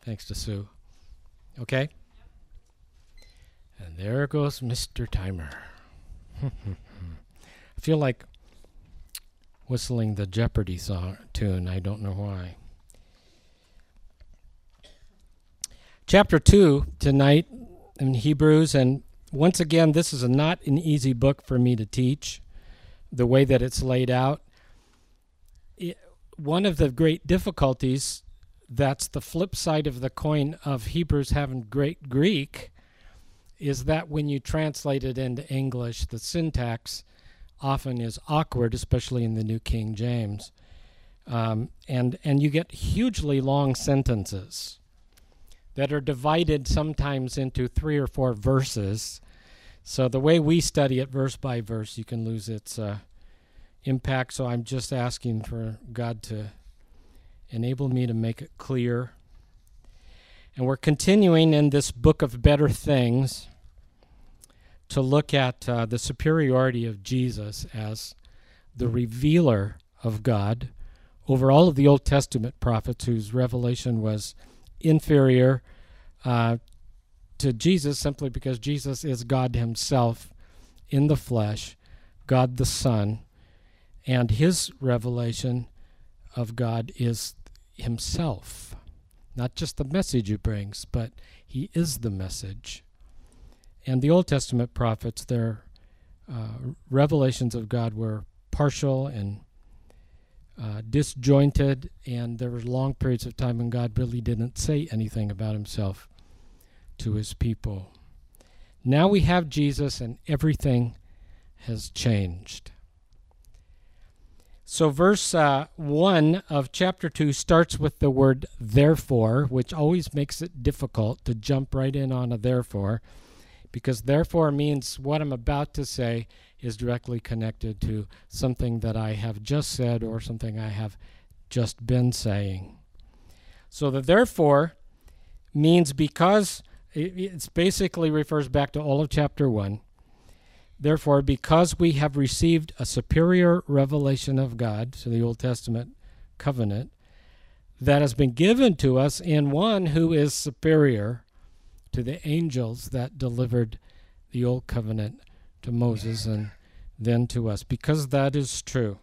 thanks to Sue. Okay? And there goes Mr. Timer. I feel like whistling the Jeopardy song tune. I don't know why. Chapter 2 tonight in Hebrews, and once again, this is not an easy book for me to teach, the way that it's laid out. One of the great difficulties, that's the flip side of the coin of Hebrews having great Greek, is that when you translate it into English, the syntax often is awkward, especially in the New King James. And you get hugely long sentences that are divided sometimes into 3 or 4 verses. So the way we study it verse by verse, you can lose its impact. So I'm just asking for God to enable me to make it clear. And we're continuing in this book of better things to look at the superiority of Jesus as the revealer of God over all of the Old Testament prophets whose revelation was inferior to Jesus, simply because Jesus is God himself in the flesh, God the Son, and his revelation of God is himself. Not just the message he brings, but he is the message. And the Old Testament prophets, their revelations of God were partial and disjointed, and there were long periods of time when God really didn't say anything about himself to his people. Now we have Jesus, and everything has changed. So verse 1 of chapter 2 starts with the word therefore, which always makes it difficult to jump right in on a therefore, because therefore means what I'm about to say is directly connected to something that I have just said or something I have just been saying. So the therefore means because, it basically refers back to all of chapter 1. Therefore, because we have received a superior revelation of God, so the Old Testament covenant, that has been given to us in one who is superior to the angels that delivered the Old Covenant to Moses and then to us. Because that is true,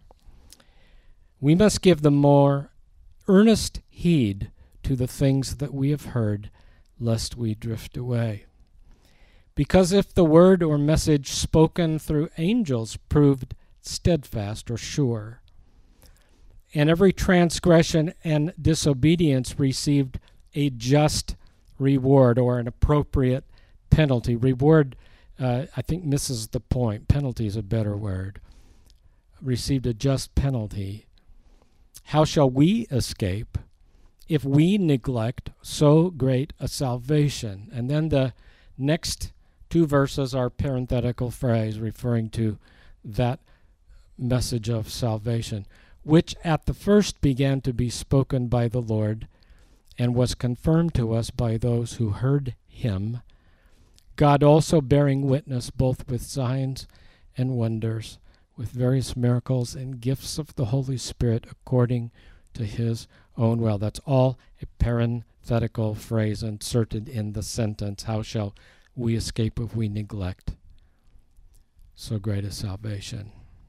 we must give the more earnest heed to the things that we have heard, lest we drift away. Because if the word or message spoken through angels proved steadfast or sure, and every transgression and disobedience received a just reward or an appropriate penalty. Reward, I think, misses the point. Penalty is a better word. Received a just penalty. How shall we escape if we neglect so great a salvation? And then the next 2 verses are parenthetical phrase referring to that message of salvation, which at the first began to be spoken by the Lord and was confirmed to us by those who heard him, God also bearing witness both with signs and wonders, with various miracles and gifts of the Holy Spirit according to his own will. That's all a parenthetical phrase inserted in the sentence. How shall we escape if we neglect so great a salvation?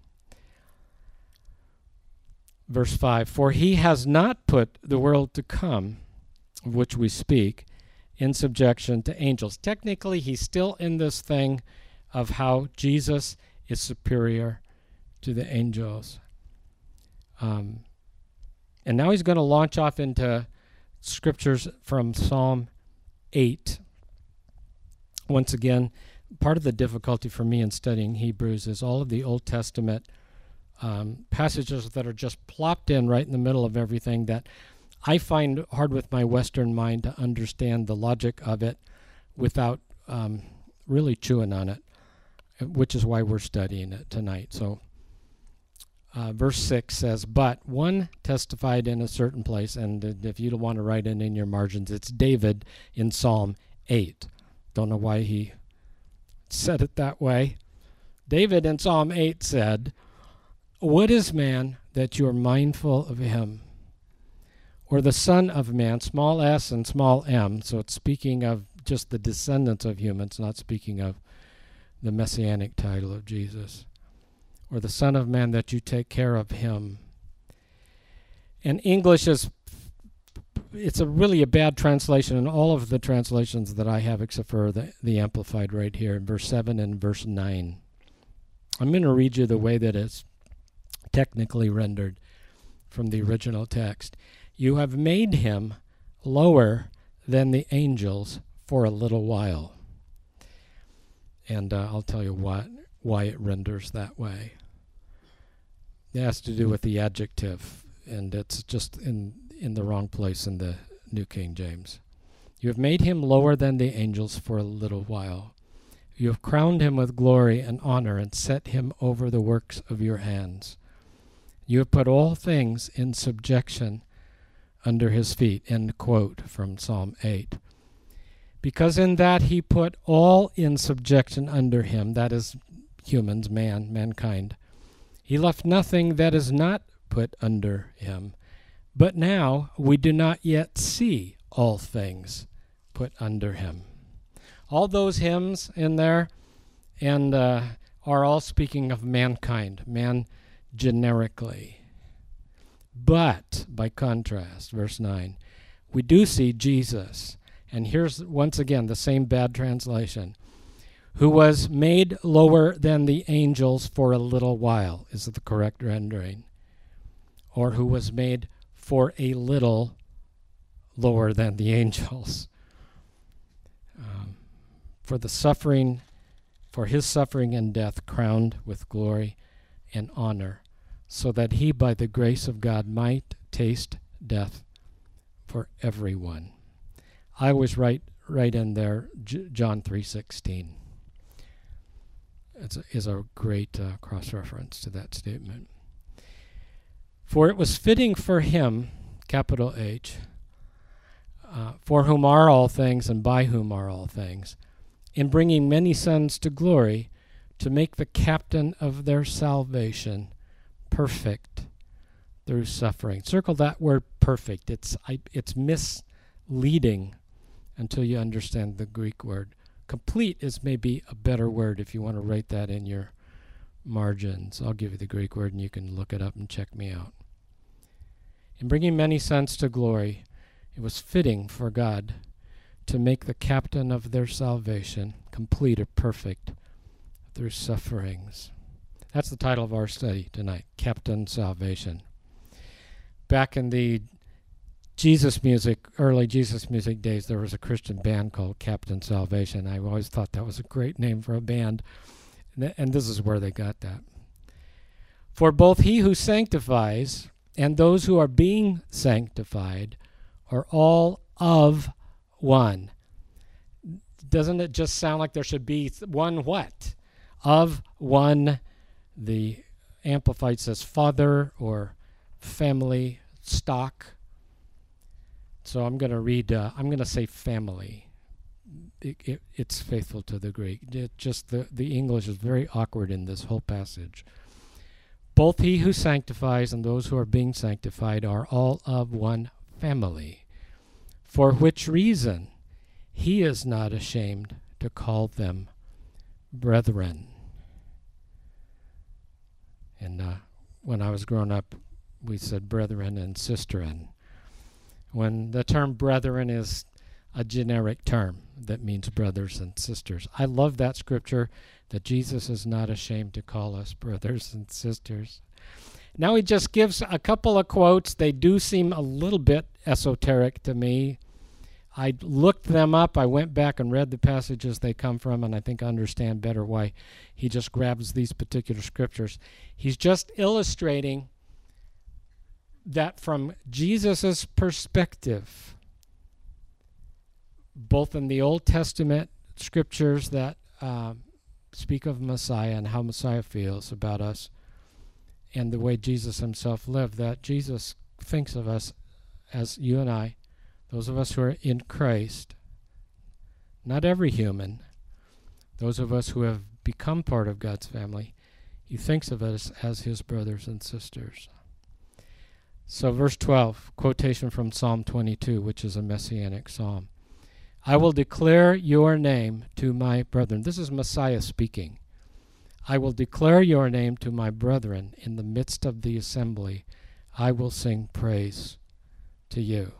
Verse 5, for he has not put the world to come, of which we speak, in subjection to angels. Technically, he's still in this thing of how Jesus is superior to the angels. And now he's going to launch off into scriptures from Psalm 8. Once again, part of the difficulty for me in studying Hebrews is all of the Old Testament passages that are just plopped in right in the middle of everything that I find hard with my Western mind to understand the logic of it without really chewing on it, which is why we're studying it tonight. So verse 6 says, but one testified in a certain place, and if you don't want to write it in your margins, it's David in Psalm 8. Don't know why he said it that way. David in Psalm 8 said, what is man that you are mindful of him, or the Son of Man, small s and small m, so it's speaking of just the descendants of humans, not speaking of the messianic title of Jesus, or the Son of Man, that you take care of him. And English it's really a bad translation in all of the translations that I have, except for the Amplified right here in verse 7 and verse 9. I'm going to read you the way that it's technically rendered from the original text. You have made him lower than the angels for a little while. And I'll tell you why it renders that way. It has to do with the adjective, and it's just in the wrong place in the New King James. You have made him lower than the angels for a little while. You have crowned him with glory and honor and set him over the works of your hands. You have put all things in subjection under his feet. End quote from Psalm 8. Because in that he put all in subjection under him, that is humans, mankind, he left nothing that is not put under him. But now we do not yet see all things put under him. All those hymns in there and are all speaking of mankind, man generically. But, by contrast, verse 9, we do see Jesus. And here's once again the same bad translation. Who was made lower than the angels for a little while, is the correct rendering. Or who was made for a little lower than the angels. For his suffering and death crowned with glory and honor, so that he by the grace of God might taste death for everyone. I always write in there John 3:16. Is a great cross-reference to that statement. For it was fitting for him, capital H, for whom are all things and by whom are all things, in bringing many sons to glory, to make the captain of their salvation perfect through suffering. Circle that word perfect. It's misleading until you understand the Greek word. Complete is maybe a better word if you want to write that in your margins. I'll give you the Greek word and you can look it up and check me out. In bringing many sons to glory, it was fitting for God to make the captain of their salvation complete or perfect through sufferings. That's the title of our study tonight, Captain Salvation. Back in the early Jesus music days, there was a Christian band called Captain Salvation. I always thought that was a great name for a band, and this is where they got that. For both he who sanctifies and those who are being sanctified are all of one. Doesn't it just sound like there should be one what? Of one. The Amplified says father or family, stock. So I'm going to read, I'm going to say family. It's faithful to the Greek. The English is very awkward in this whole passage. Both he who sanctifies and those who are being sanctified are all of one family, for which reason he is not ashamed to call them brethren. And when I was growing up, we said brethren and sisterin. When the term brethren is a generic term that means brothers and sisters. I love that scripture that Jesus is not ashamed to call us brothers and sisters. Now he just gives a couple of quotes. They do seem a little bit esoteric to me. I looked them up. I went back and read the passages they come from, and I think I understand better why he just grabs these particular scriptures. He's just illustrating that from Jesus' perspective, both in the Old Testament scriptures that speak of Messiah and how Messiah feels about us, and the way Jesus himself lived, that Jesus thinks of us as you and I, those of us who are in Christ, not every human, those of us who have become part of God's family, he thinks of us as his brothers and sisters. So verse 12, quotation from Psalm 22, which is a messianic psalm. I will declare your name to my brethren. This is Messiah speaking. I will declare your name to my brethren in the midst of the assembly. I will sing praise to you.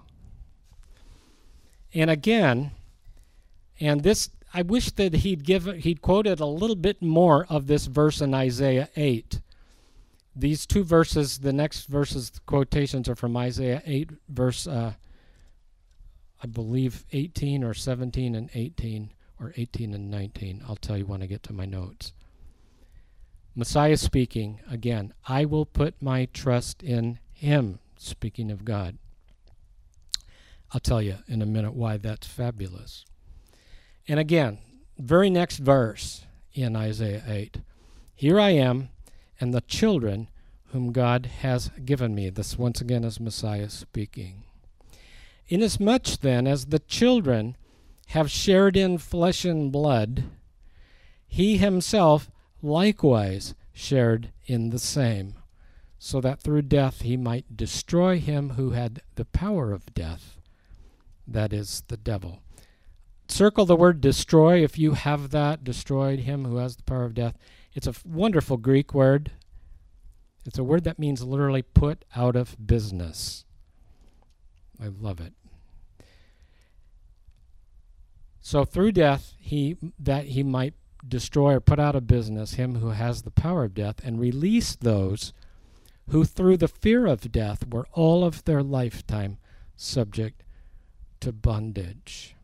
And again, and this, I wish that he'd quoted a little bit more of this verse in Isaiah 8. These two verses, the next verses, the quotations are from Isaiah 8, verse, I believe 18 or 17 and 18, or 18 and 19. I'll tell you when I get to my notes. Messiah speaking, again, I will put my trust in him, speaking of God. I'll tell you in a minute why that's fabulous. And again, very next verse in Isaiah 8. Here I am, and the children whom God has given me. This once again is Messiah speaking. Inasmuch then as the children have shared in flesh and blood, he himself likewise shared in the same, so that through death he might destroy him who had the power of death, that is, the devil. Circle the word destroy if you have that, destroyed him who has the power of death. It's a wonderful Greek word. It's a word that means literally put out of business. I love it. So through death, that he might destroy or put out of business him who has the power of death, and release those who through the fear of death were all of their lifetime subject to bondage.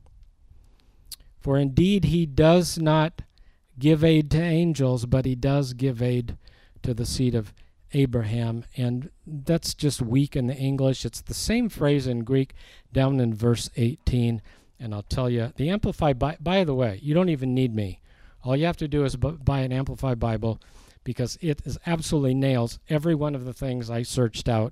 For indeed he does not give aid to angels, but he does give aid to the seed of Abraham. And that's just weak in the English. It's the same phrase in Greek down in verse 18. And I'll tell you, the Amplified, by the way, you don't even need me. All you have to do is buy an Amplified Bible, because it is absolutely nails every one of the things I searched out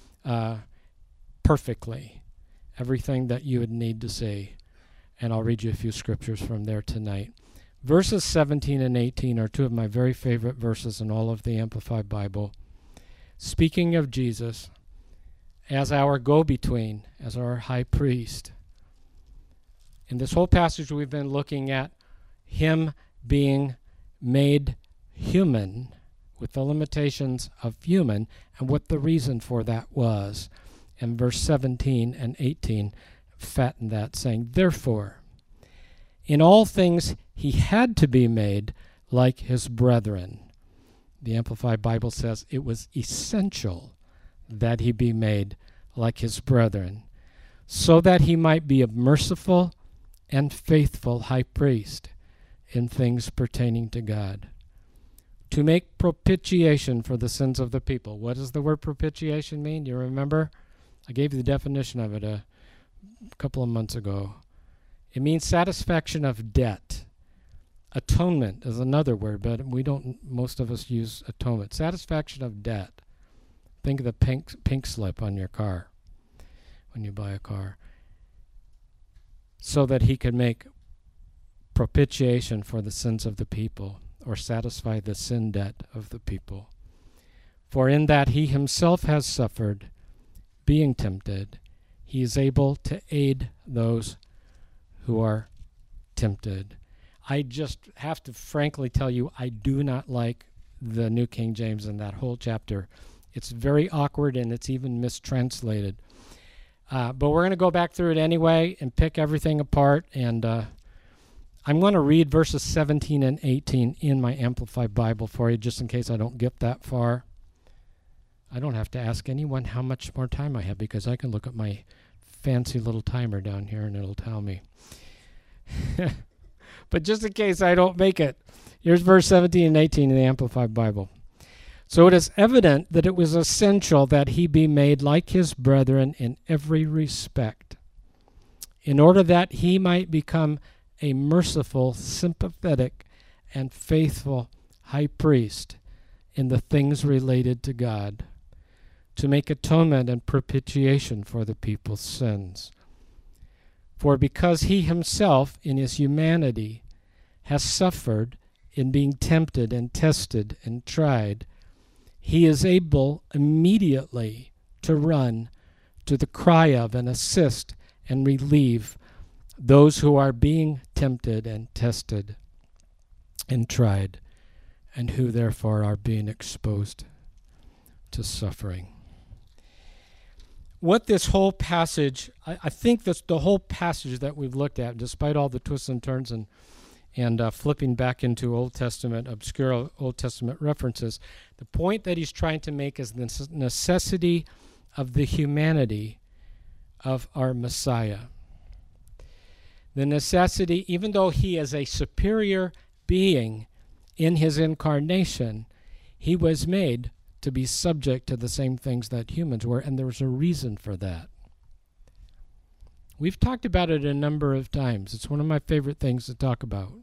perfectly. Everything that you would need to see. And I'll read you a few scriptures from there tonight. Verses 17 and 18 are two of my very favorite verses in all of the Amplified Bible. Speaking of Jesus as our go-between, as our high priest. In this whole passage we've been looking at him being made human with the limitations of human and what the reason for that was. And verse 17 and 18 fatten that, saying, therefore, in all things he had to be made like his brethren. The Amplified Bible says it was essential that he be made like his brethren, so that he might be a merciful and faithful high priest in things pertaining to God, to make propitiation for the sins of the people. What does the word propitiation mean? Do you remember? I gave you the definition of it a couple of months ago. It means satisfaction of debt. Atonement is another word, but most of us use atonement. Satisfaction of debt. Think of the pink slip on your car when you buy a car. So that he could make propitiation for the sins of the people, or satisfy the sin debt of the people. For in that he himself has suffered, being tempted, he is able to aid those who are tempted. I just have to frankly tell you, I do not like the New King James in that whole chapter. It's very awkward, and it's even mistranslated. But we're going to go back through it anyway and pick everything apart. And I'm going to read verses 17 and 18 in my Amplified Bible for you, just in case I don't get that far. I don't have to ask anyone how much more time I have, because I can look at my fancy little timer down here and it'll tell me. But just in case I don't make it, here's verse 17 and 18 in the Amplified Bible. So it is evident that it was essential that he be made like his brethren in every respect, in order that he might become a merciful, sympathetic, and faithful high priest in the things related to God, to make atonement and propitiation for the people's sins. For because he himself in his humanity has suffered in being tempted and tested and tried, he is able immediately to run to the cry of and assist and relieve those who are being tempted and tested and tried, and who therefore are being exposed to suffering. What this whole passage, I think that's the whole passage that we've looked at, despite all the twists and turns and flipping back into Old Testament, obscure Old Testament references, the point that he's trying to make is the necessity of the humanity of our Messiah. The necessity, even though he is a superior being in his incarnation, he was made to be subject to the same things that humans were, and there's a reason for that. We've talked about it a number of times. It's one of my favorite things to talk about.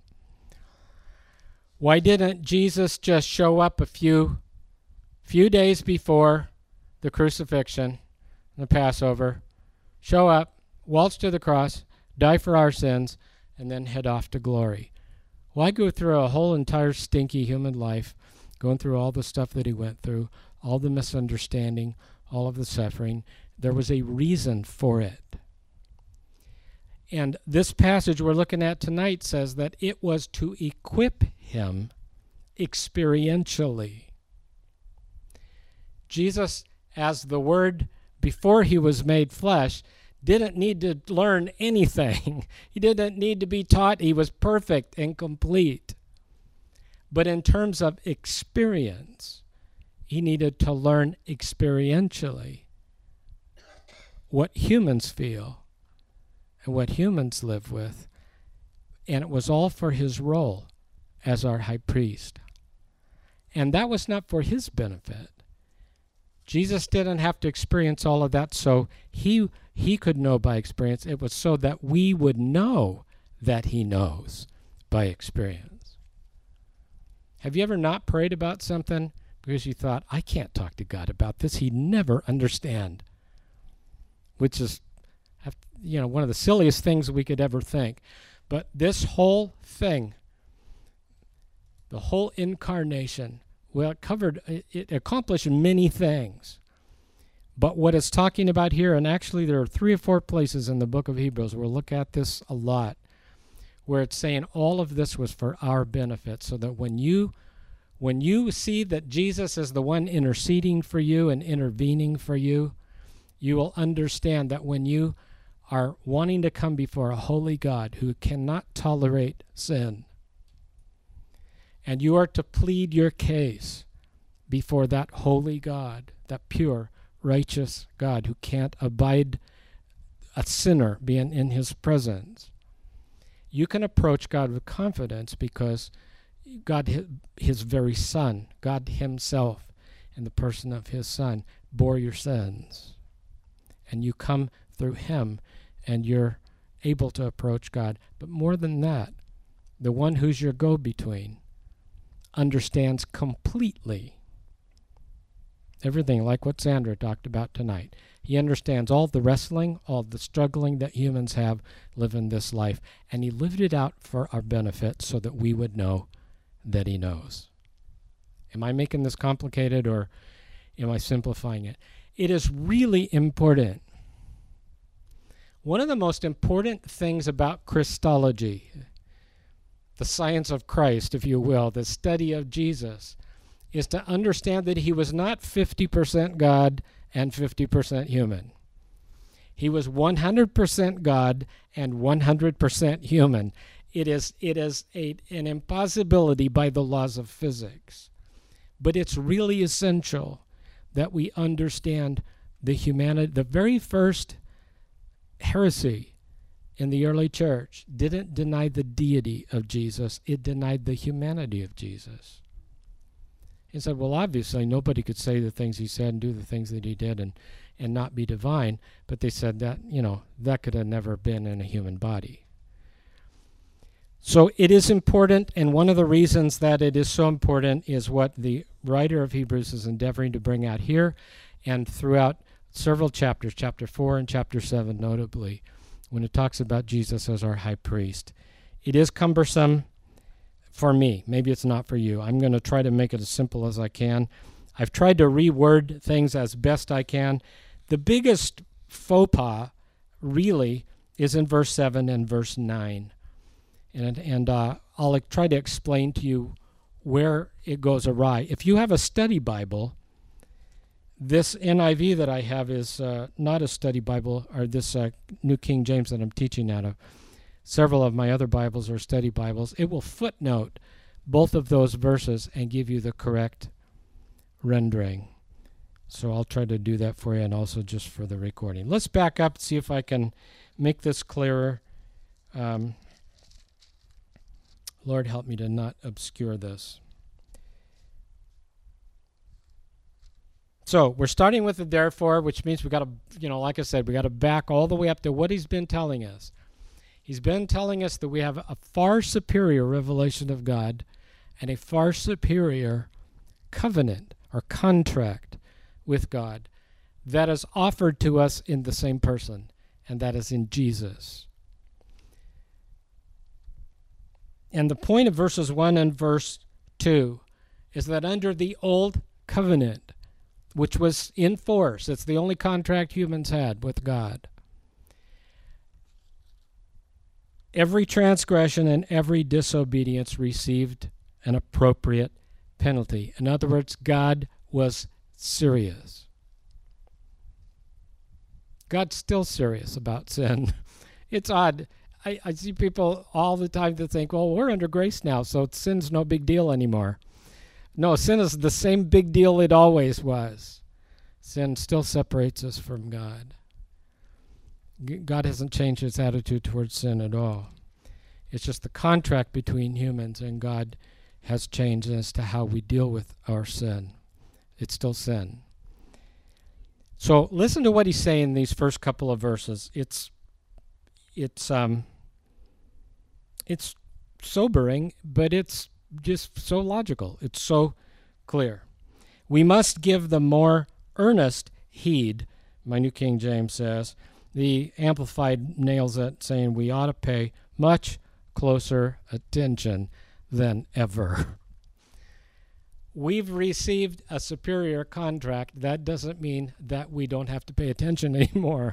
Why didn't Jesus just show up a few days before the crucifixion, the Passover, show up, waltz to the cross, die for our sins, and then head off to glory? Why go through a whole entire stinky human life, going through all the stuff that he went through, all the misunderstanding, all of the suffering? There was a reason for it. And this passage we're looking at tonight says that it was to equip him experientially. Jesus, as the Word before he was made flesh, didn't need to learn anything. He didn't need to be taught. He was perfect and complete. But in terms of experience, he needed to learn experientially what humans feel and what humans live with. And it was all for his role as our high priest. And that was not for his benefit. Jesus didn't have to experience all of that so he could know by experience. It was so that we would know that he knows by experience. Have you ever not prayed about something because you thought, I can't talk to God about this. He'd never understand. Which is, one of the silliest things we could ever think. But this whole thing, the whole incarnation, well, it accomplished many things. But what it's talking about here, and actually there are 3 or 4 places in the book of Hebrews, we'll look at this a lot, where it's saying all of this was for our benefit, so that when you see that Jesus is the one interceding for you and intervening for you, you will understand that when you are wanting to come before a holy God who cannot tolerate sin, and you are to plead your case before that holy God, that pure, righteous God who can't abide a sinner being in his presence, you can approach God with confidence because God, his very Son, God himself, in the person of his Son, bore your sins. And you come through him and you're able to approach God. But more than that, the one who's your go-between understands completely everything, like what Sandra talked about tonight. He understands all the wrestling, all the struggling that humans have living this life, and he lived it out for our benefit so that we would know that he knows. Am I making this complicated, or am I simplifying it? It is really important. One of the most important things about Christology, the science of Christ, if you will, the study of Jesus, is to understand that he was not 50% God and 50% human. He was 100% God and 100% human. It is an impossibility by the laws of physics. But it's really essential that we understand the humanity. The very first heresy in the early church didn't deny the deity of Jesus. It denied the humanity of Jesus. He said, well, obviously nobody could say the things he said and do the things that he did and not be divine. But they said that, that could have never been in a human body. So it is important, and one of the reasons that it is so important is what the writer of Hebrews is endeavoring to bring out here and throughout several chapters, chapter 4 and chapter 7 notably, when it talks about Jesus as our high priest. It is cumbersome for me. Maybe it's not for you. I'm going to try to make it as simple as I can. I've tried to reword things as best I can. The biggest faux pas really is in verse 7 and verse 9. And I'll try to explain to you where it goes awry. If you have a study Bible, this NIV that I have is not a study Bible, or this New King James that I'm teaching out of. Several of my other Bibles are study Bibles. It will footnote both of those verses and give you the correct rendering. So I'll try to do that for you, and also just for the recording. Let's back up and see if I can make this clearer. Lord, help me to not obscure this. So we're starting with the therefore, which means we got to, like I said, we got to back all the way up to what he's been telling us. He's been telling us that we have a far superior revelation of God and a far superior covenant or contract with God that is offered to us in the same person, and that is in Jesus. And the point of verses 1 and verse 2 is that under the old covenant, which was in force, it's the only contract humans had with God, every transgression and every disobedience received an appropriate penalty. In other words, God was serious. God's still serious about sin. It's odd. I see people all the time that think, well, we're under grace now, so sin's no big deal anymore. No, sin is the same big deal it always was. Sin still separates us from God. God hasn't changed his attitude towards sin at all. It's just the contract between humans and God has changed as to how we deal with our sin. It's still sin. So listen to what he's saying in these first couple of verses. It's sobering, but it's just so logical. It's so clear. We must give the more earnest heed, my New King James says. The Amplified nails it, saying we ought to pay much closer attention than ever. We've received a superior contract. That doesn't mean that we don't have to pay attention anymore.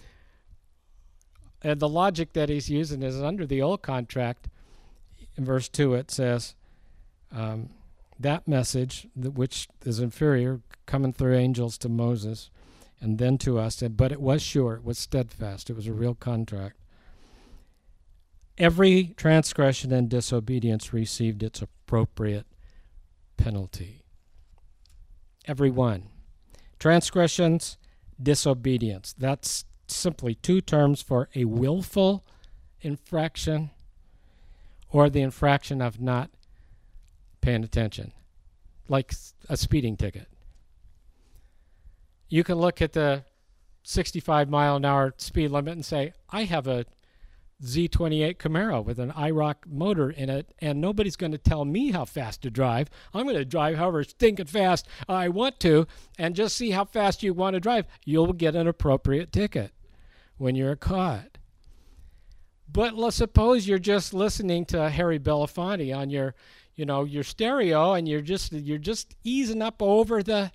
And the logic that he's using is under the old contract. In verse 2 it says, that message, which is inferior, coming through angels to Moses and then to us, but it was sure, it was steadfast, it was a real contract. Every transgression and disobedience received its appropriate penalty. Every one. Transgressions, disobedience. That's simply two terms for a willful infraction or the infraction of not paying attention, like a speeding ticket. You can look at the 65-mile-an-hour speed limit and say, I have a Z28 Camaro with an IROC motor in it, and nobody's going to tell me how fast to drive. I'm going to drive however stinking fast I want to, and just see how fast you want to drive. You'll get an appropriate ticket when you're caught. But let's suppose you're just listening to Harry Belafonte on your stereo, and you're just easing up over the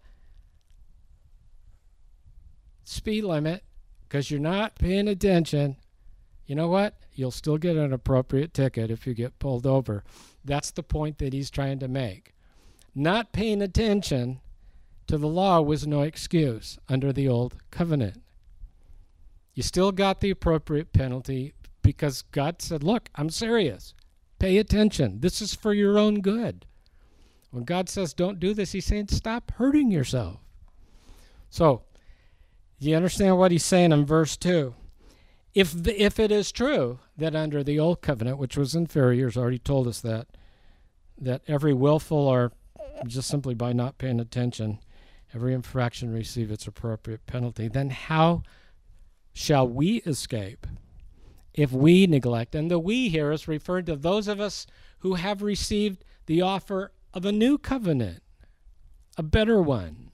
speed limit because you're not paying attention. You know what? You'll still get an appropriate ticket if you get pulled over. That's the point that he's trying to make. Not paying attention to the law was no excuse under the old covenant. You still got the appropriate penalty because God said, look, I'm serious. Pay attention. This is for your own good. When God says don't do this, he's saying stop hurting yourself. So, you understand what he's saying in verse 2? If it is true that under the old covenant, which was inferior, he's already told us that every willful or just simply by not paying attention, every infraction receive its appropriate penalty, then how shall we escape if we neglect? And the we here is referred to those of us who have received the offer of a new covenant, a better one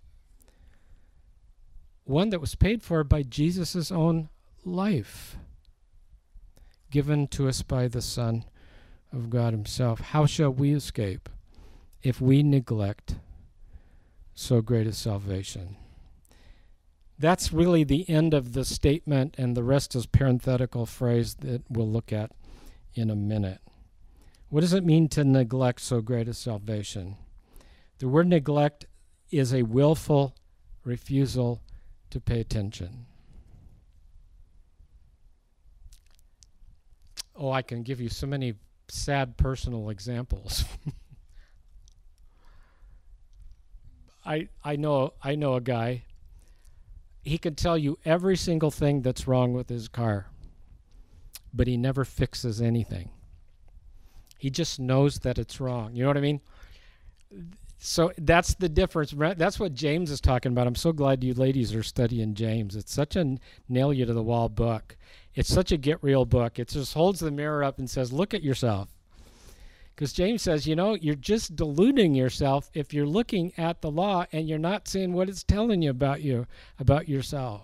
that was paid for by Jesus' own life, given to us by the Son of God himself. How shall we escape if we neglect so great a salvation? That's really the end of the statement, and the rest is parenthetical phrase that we'll look at in a minute. What does it mean to neglect so great a salvation? The word neglect is a willful refusal to pay attention. Oh, I can give you so many sad personal examples. I know a guy. He can tell you every single thing that's wrong with his car, but he never fixes anything. He just knows that it's wrong. You know what I mean? So that's the difference. That's what James is talking about. I'm so glad you ladies are studying James. It's such a nail-you-to-the-wall book. It's such a get-real book. It just holds the mirror up and says, look at yourself. Because James says, you're just deluding yourself if you're looking at the law and you're not seeing what it's telling you, about yourself.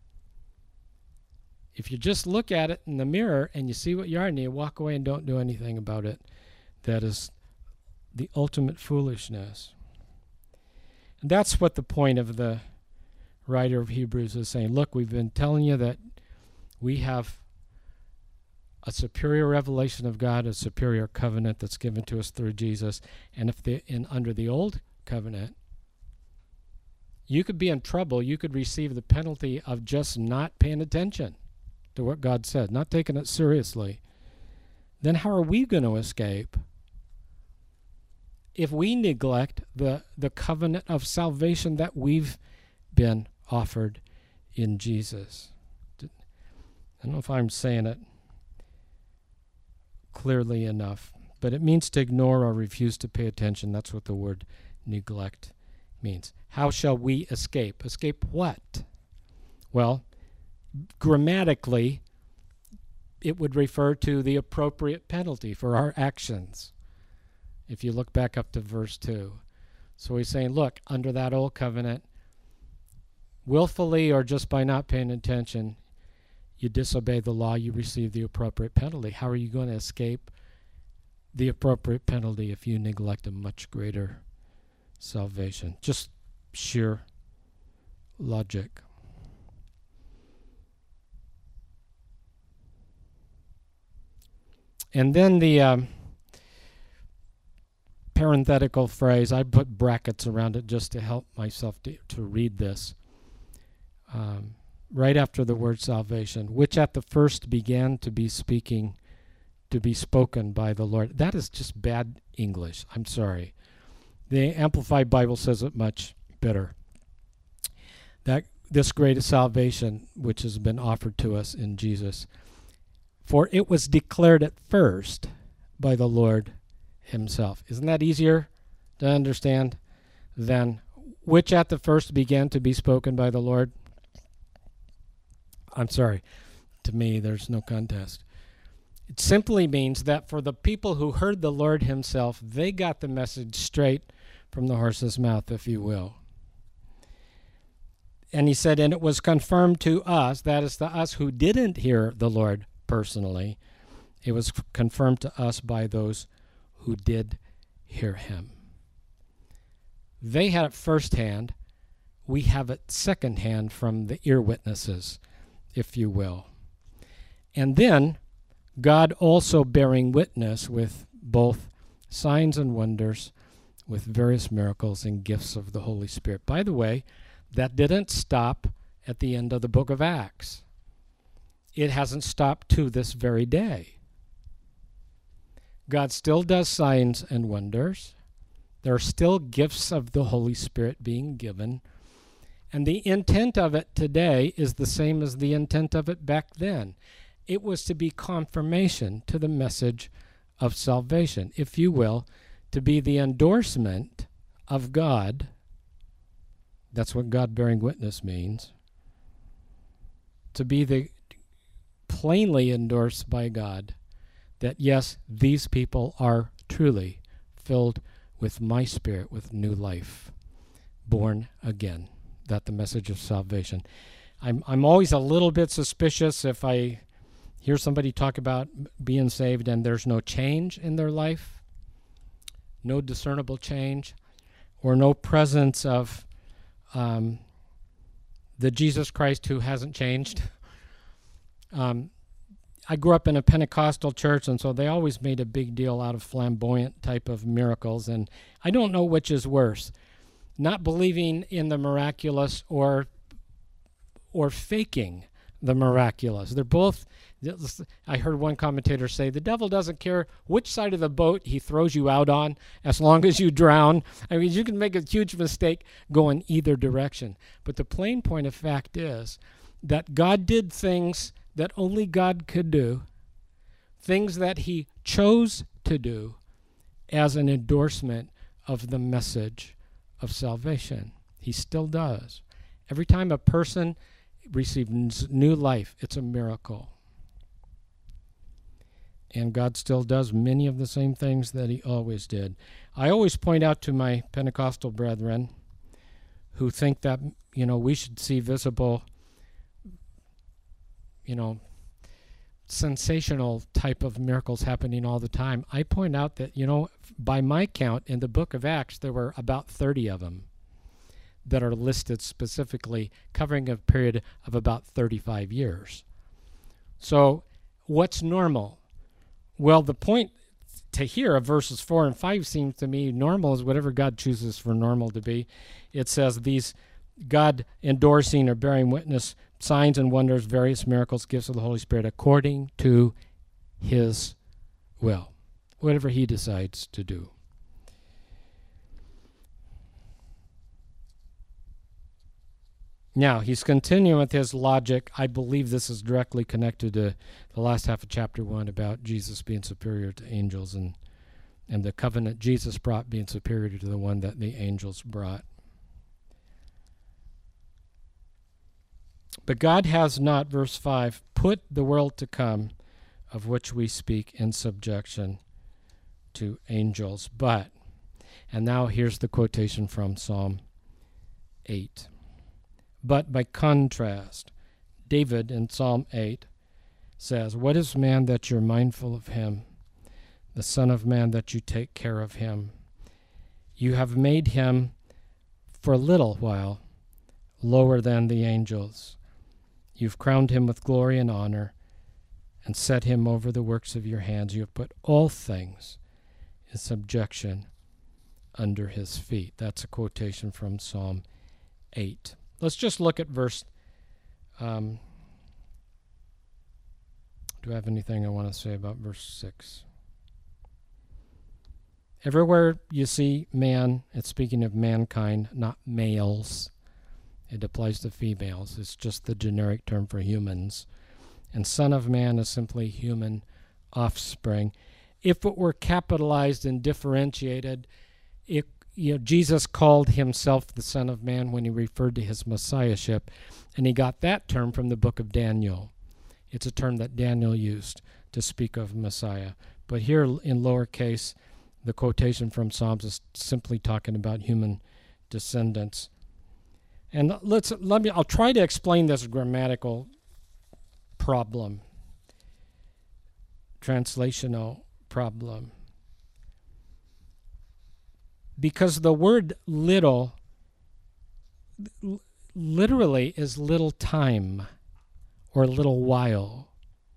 If you just look at it in the mirror and you see what you are and you walk away and don't do anything about it, that is the ultimate foolishness. And that's what the point of the writer of Hebrews is saying. Look, we've been telling you that we have a superior revelation of God, a superior covenant that's given to us through Jesus. And under the old covenant, you could be in trouble. You could receive the penalty of just not paying attention to what God said, not taking it seriously. Then how are we going to escape if we neglect the covenant of salvation that we've been offered in Jesus? I don't know if I'm saying it clearly enough, but it means to ignore or refuse to pay attention. That's what the word neglect means. How shall we escape? Escape what? Well, grammatically, it would refer to the appropriate penalty for our actions. If you look back up to verse 2. So he's saying, look, under that old covenant, willfully or just by not paying attention, you disobey the law, you receive the appropriate penalty. How are you going to escape the appropriate penalty if you neglect a much greater salvation? Just sheer logic. And then the parenthetical phrase, I put brackets around it just to help myself to read this. Right after the word salvation, which at the first began to be spoken by the Lord. That is just bad English. I'm sorry. The Amplified Bible says it much better. That this great salvation which has been offered to us in Jesus. For it was declared at first by the Lord himself. Isn't that easier to understand than which at the first began to be spoken by the Lord? I'm sorry. To me, there's no contest. It simply means that for the people who heard the Lord himself, they got the message straight from the horse's mouth, if you will. And he said, and it was confirmed to us, that is to us who didn't hear the Lord personally, it was confirmed to us by those who did hear him. They had it firsthand. We have it secondhand from the ear witnesses, if you will. And then God also bearing witness with both signs and wonders, with various miracles and gifts of the Holy Spirit. By the way, that didn't stop at the end of the book of Acts. It hasn't stopped to this very day. God still does signs and wonders. There are still gifts of the Holy Spirit being given. And the intent of it today is the same as the intent of it back then. It was to be confirmation to the message of salvation, if you will, to be the endorsement of God. That's what God bearing witness means. To be the plainly endorsed by God that, yes, these people are truly filled with my Spirit, with new life, born again. That the message of salvation. I'm always a little bit suspicious if I hear somebody talk about being saved and there's no change in their life, no discernible change, or no presence of the Jesus Christ who hasn't changed. I grew up in a Pentecostal church, and so they always made a big deal out of flamboyant type of miracles, and I don't know which is worse, not believing in the miraculous or faking the miraculous. They're both, I heard one commentator say, the devil doesn't care which side of the boat he throws you out on as long as you drown. I mean, you can make a huge mistake going either direction. But the plain point of fact is that God did things that only God could do, things that he chose to do as an endorsement of the message of salvation. He still does. Every time a person receives new life, it's a miracle. And God still does many of the same things that he always did. I always point out to my Pentecostal brethren who think that, we should see visible, sensational type of miracles happening all the time. I point out that, by my count, in the book of Acts, there were about 30 of them that are listed specifically, covering a period of about 35 years. So what's normal? Well, the point to here of verses 4 and 5 seems to me normal is whatever God chooses for normal to be. It says these God endorsing or bearing witness signs and wonders, various miracles, gifts of the Holy Spirit, according to his will, whatever he decides to do. Now, he's continuing with his logic. I believe this is directly connected to the last half of chapter 1 about Jesus being superior to angels and the covenant Jesus brought being superior to the one that the angels brought. But God has not, verse 5, put the world to come, of which we speak, in subjection to angels. But, and now here's the quotation from Psalm 8. But by contrast, David in Psalm 8 says, what is man that you're mindful of him, the Son of Man that you take care of him? You have made him for a little while lower than the angels. You've crowned him with glory and honor and set him over the works of your hands. You have put all things in subjection under his feet. That's a quotation from Psalm 8. Let's just look at verse. Do I have anything I want to say about verse 6? Everywhere you see man, it's speaking of mankind, not males. It applies to females. It's just the generic term for humans. And Son of Man is simply human offspring. If it were capitalized and differentiated, Jesus called himself the Son of Man when he referred to his messiahship, and he got that term from the book of Daniel. It's a term that Daniel used to speak of Messiah. But here in lowercase, the quotation from Psalms is simply talking about human descendants. And I'll try to explain this grammatical problem, translational problem. Because the word little literally is little time or little while.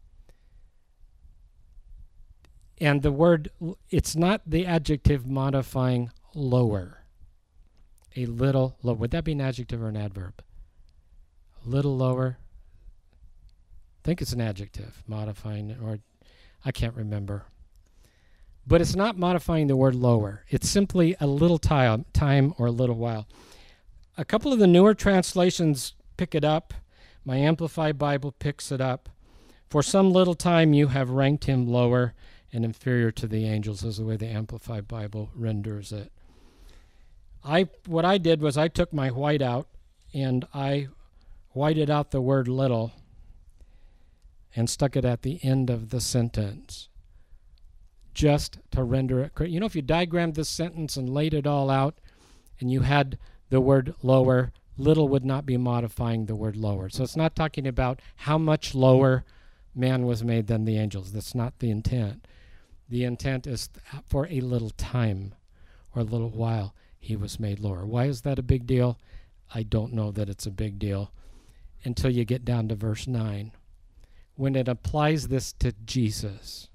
And the word, it's not the adjective modifying lower. A little lower. Would that be an adjective or an adverb? A little lower. I think it's an adjective modifying, or I can't remember. But it's not modifying the word lower. It's simply a little time or a little while. A couple of the newer translations pick it up. My Amplified Bible picks it up. For some little time you have ranked him lower and inferior to the angels, is the way the Amplified Bible renders it. What I did was I took my whiteout and I whited out the word little and stuck it at the end of the sentence, just to render it correct. If you diagrammed this sentence and laid it all out and you had the word lower, little would not be modifying the word lower. So it's not talking about how much lower man was made than the angels. That's not the intent. The intent is for a little time or a little while he was made lower. Why is that a big deal? I don't know that it's a big deal. until you get down to verse 9, when it applies this to Jesus.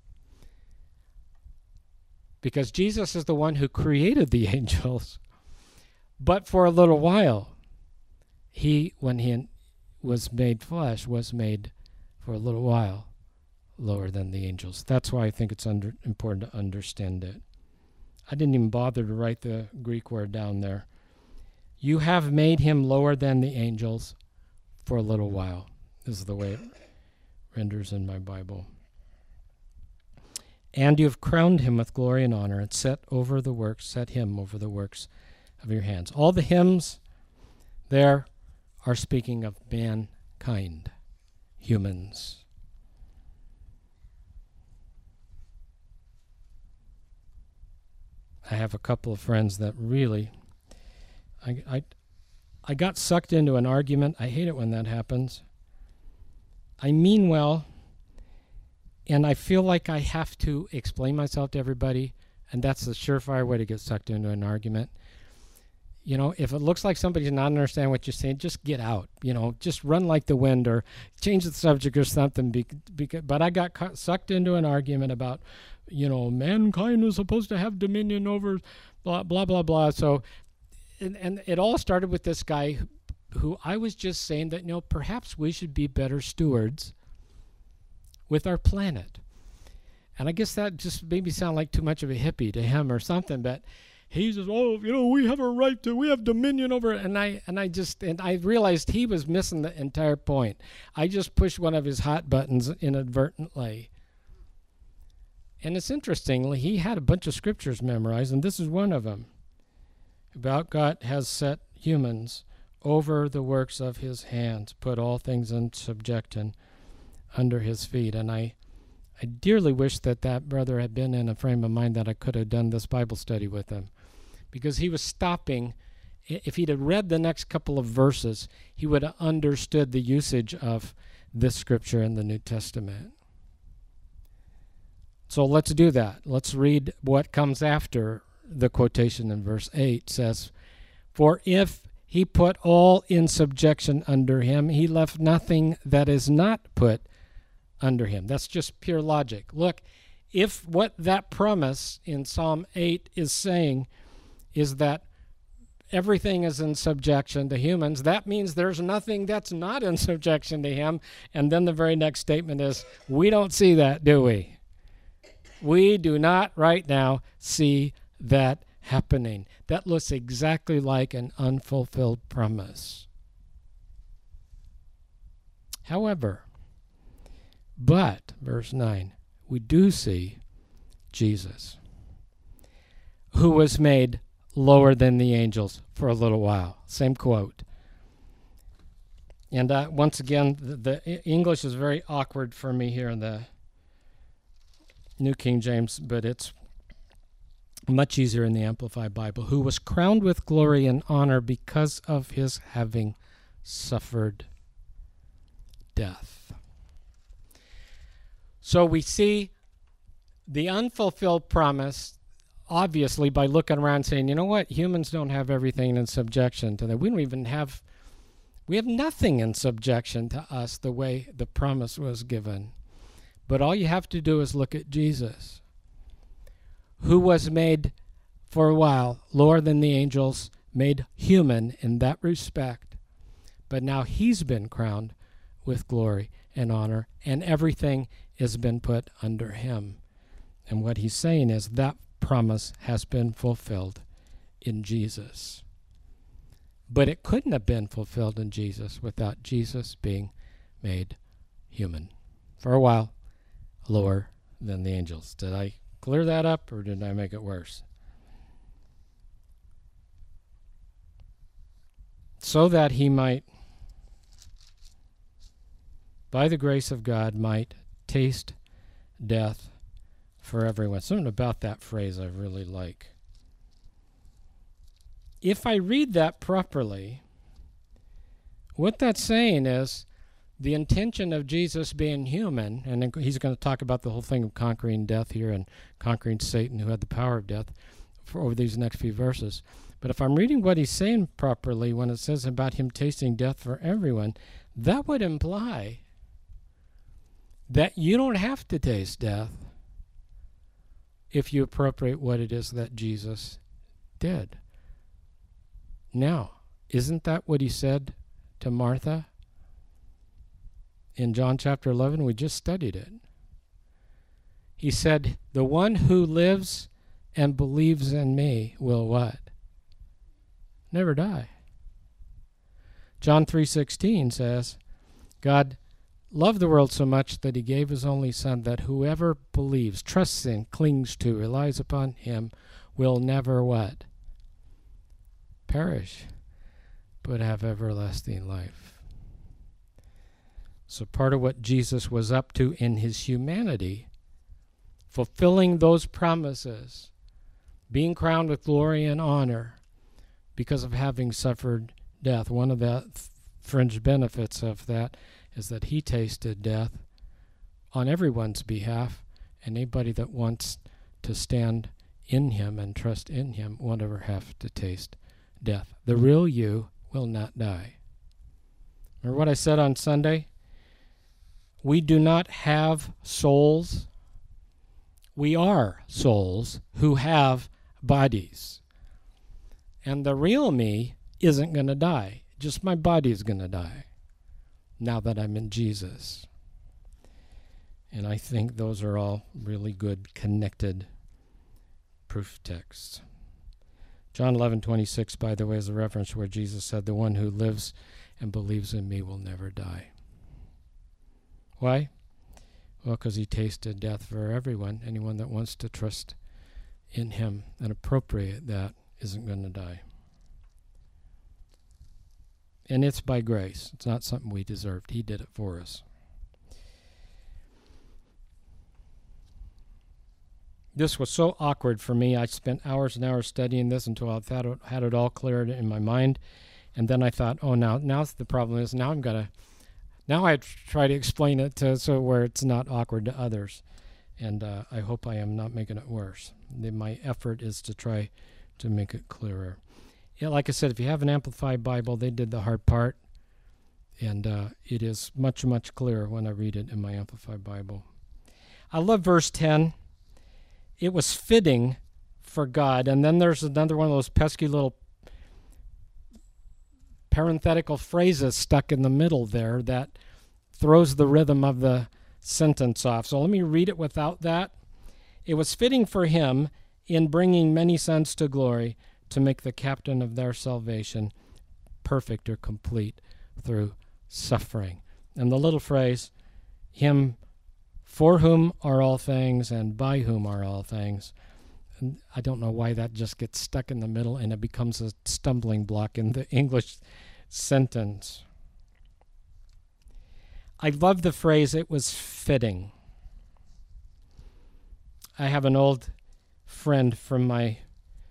Because Jesus is the one who created the angels, but for a little while, when he was made flesh, was made for a little while lower than the angels. That's why I think it's important to understand it. I didn't even bother to write the Greek word down there. You have made him lower than the angels for a little while. This is the way it renders in my Bible. And you have crowned him with glory and honor and set him over the works of your hands. All the hymns there are speaking of mankind, humans. I have a couple of friends that really, I got sucked into an argument. I hate it when that happens. I mean well, and I feel like I have to explain myself to everybody, and that's the surefire way to get sucked into an argument. You know, if it looks like somebody's not understanding what you're saying, just get out. You know, just run like the wind or change the subject or something. But I got sucked into an argument about, you know, mankind is supposed to have dominion over blah, blah, blah, blah. So, and it all started with this guy who I was just saying that, you know, perhaps we should be better stewards with our planet. And I guess that just made me sound like too much of a hippie to him or something, but he says, oh, you know, we have a right to, we have dominion over it. And I realized he was missing the entire point. I just pushed one of his hot buttons inadvertently. And it's interesting, he had a bunch of scriptures memorized, and this is one of them. About God has set humans over the works of his hands, put all things in subjection under his feet. And I dearly wish that brother had been in a frame of mind that I could have done this Bible study with him. Because he was stopping. If he'd have read the next couple of verses, he would have understood the usage of this scripture in the New Testament. So let's do that. Let's read what comes after the quotation in verse 8. It says, for if he put all in subjection under him, he left nothing that is not put under him. That's just pure logic. Look, if what that promise in Psalm 8 is saying is that everything is in subjection to humans, that means there's nothing that's not in subjection to him. And then the very next statement is, we don't see that, do we? We do not right now see that happening. That looks exactly like an unfulfilled promise. However, but, verse 9, we do see Jesus, who was made lower than the angels for a little while. Same quote. And once again, the English is very awkward for me here in the New King James, but it's much easier in the Amplified Bible. Who was crowned with glory and honor because of his having suffered death. So we see the unfulfilled promise, obviously, by looking around saying, you know what, humans don't have everything in subjection to them. We have nothing in subjection to us the way the promise was given. But all you have to do is look at Jesus, who was made for a while lower than the angels, made human in that respect. But now he's been crowned with glory and honor, and everything has been put under him. And what he's saying is that promise has been fulfilled in Jesus. But it couldn't have been fulfilled in Jesus without Jesus being made human. For a while, lower than the angels. Did I clear that up, or did I make it worse? So that he might, by the grace of God, might taste death for everyone. Something about that phrase I really like. If I read that properly, what that's saying is the intention of Jesus being human, and he's going to talk about the whole thing of conquering death here and conquering Satan, who had the power of death, over these next few verses. But if I'm reading what he's saying properly when it says about him tasting death for everyone, that would imply that you don't have to taste death if you appropriate what it is that Jesus did. Now, isn't that what he said to Martha in John chapter 11? We just studied it. He said, the one who lives and believes in me will what? Never die. John 3:16 says, God loved the world so much that he gave his only Son, that whoever believes, trusts in, clings to, relies upon him will never what? Perish, but have everlasting life. So part of what Jesus was up to in his humanity, fulfilling those promises, being crowned with glory and honor because of having suffered death. One of the fringe benefits of that is that he tasted death on everyone's behalf, and anybody that wants to stand in him and trust in him won't ever have to taste death. The real you will not die. Remember what I said on Sunday? We do not have souls. We are souls who have bodies. And the real me isn't going to die. Just my body is going to die now that I'm in Jesus. And I think those are all really good connected proof texts. John 11:26, by the way, is a reference where Jesus said, the one who lives and believes in me will never die. Why? Well, because he tasted death for everyone. Anyone that wants to trust in him and appropriate that isn't going to die. And it's by grace. It's not something we deserved. He did it for us. This was so awkward for me. I spent hours and hours studying this until I had it all cleared in my mind. And then I thought, oh, now the problem is now I try to explain it so where it's not awkward to others. And I hope I am not making it worse. My effort is to try to make it clearer. Yeah, like I said, if you have an Amplified Bible, they did the hard part. And it is much, much clearer when I read it in my Amplified Bible. I love verse 10. It was fitting for God. And then there's another one of those pesky little parenthetical phrases stuck in the middle there that throws the rhythm of the sentence off. So let me read it without that. It was fitting for him in bringing many sons to glory to make the captain of their salvation perfect or complete through suffering. And the little phrase, him for whom are all things and by whom are all things. And I don't know why that just gets stuck in the middle and it becomes a stumbling block in the English sentence. I love the phrase, it was fitting. I have an old friend from my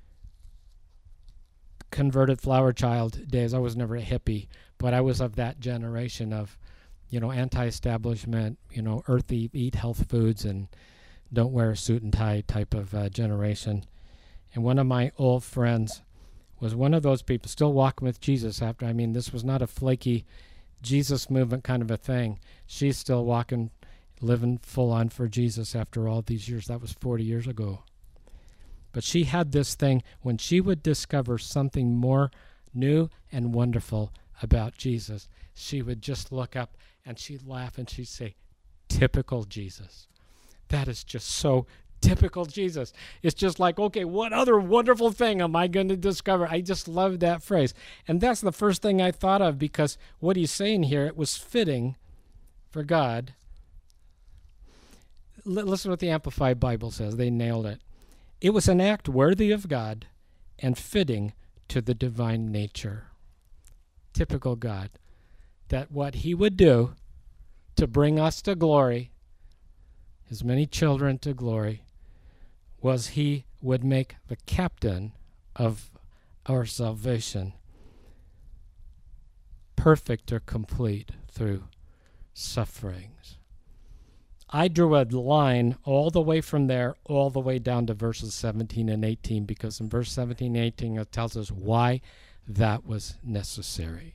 converted flower child days. I was never a hippie, but I was of that generation of, anti-establishment, earthy, eat health foods and don't wear a suit and tie type of generation. And one of my old friends was one of those people still walking with Jesus after, this was not a flaky Jesus movement kind of a thing. She's still walking, living full on for Jesus after all these years. That was 40 years ago. But she had this thing when she would discover something more new and wonderful about Jesus, she would just look up and she'd laugh and she'd say, typical Jesus. That is just so typical Jesus. It's just like, okay, what other wonderful thing am I going to discover? I just love that phrase. And that's the first thing I thought of, because what he's saying here, it was fitting for God. Listen to what the Amplified Bible says. They nailed it. It was an act worthy of God and fitting to the divine nature. Typical God. That what he would do to bring us to glory, his many children to glory, was he would make the captain of our salvation perfect or complete through sufferings. I drew a line all the way from there, all the way down to verses 17 and 18, because in verse 17 and 18 it tells us why that was necessary.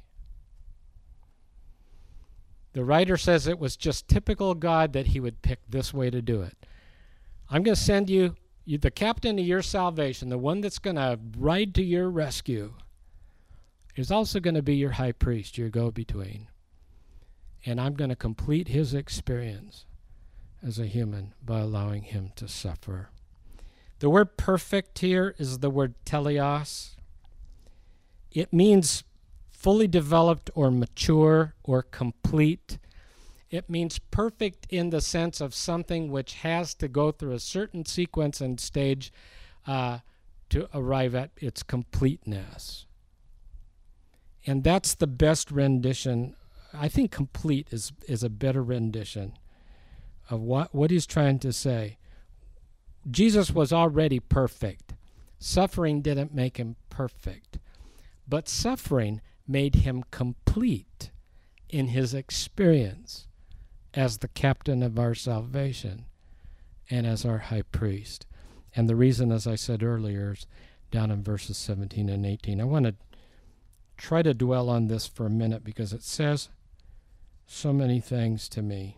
The writer says it was just typical God that he would pick this way to do it. I'm going to send you, the captain of your salvation, the one that's going to ride to your rescue, is also going to be your high priest, your go-between. And I'm going to complete his experience as a human by allowing him to suffer. The word perfect here is the word teleos. It means fully developed or mature or complete. It means perfect in the sense of something which has to go through a certain sequence and stage to arrive at its completeness. And that's the best rendition. I think complete is a better rendition of what he's trying to say. Jesus was already perfect. Suffering didn't make him perfect. But suffering made him complete in his experience as the captain of our salvation and as our high priest. And the reason, as I said earlier, is down in verses 17 and 18. I want to try to dwell on this for a minute because it says so many things to me.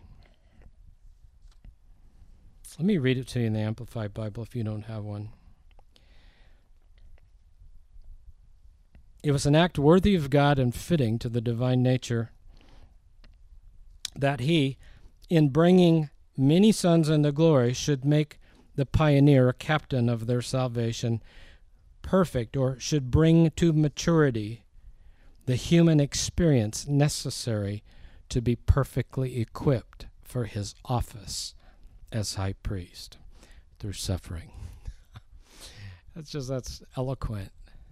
Let me read it to you in the Amplified Bible if you don't have one. It was an act worthy of God and fitting to the divine nature that he, in bringing many sons into glory, should make the pioneer a captain of their salvation perfect, or should bring to maturity the human experience necessary to be perfectly equipped for his office as high priest through suffering. That's eloquent.